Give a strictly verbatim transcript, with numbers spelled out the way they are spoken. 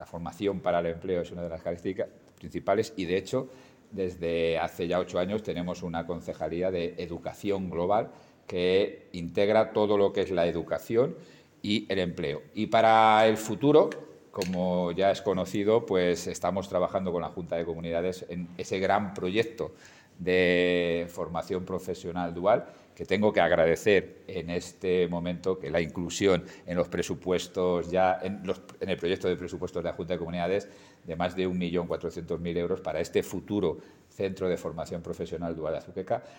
formación para el empleo es una de las características principales y, de hecho, desde hace ya ocho años tenemos una concejalía de educación global que integra todo lo que es la educación y el empleo. Y para el futuro, como ya es conocido, pues estamos trabajando con la Junta de Comunidades en ese gran proyecto de formación profesional dual, que tengo que agradecer en este momento que la inclusión en los presupuestos, ya en, los, en el proyecto de presupuestos de la Junta de Comunidades, de más de un millón cuatrocientos mil euros para este futuro Centro de Formación Profesional Dual de Azuqueca,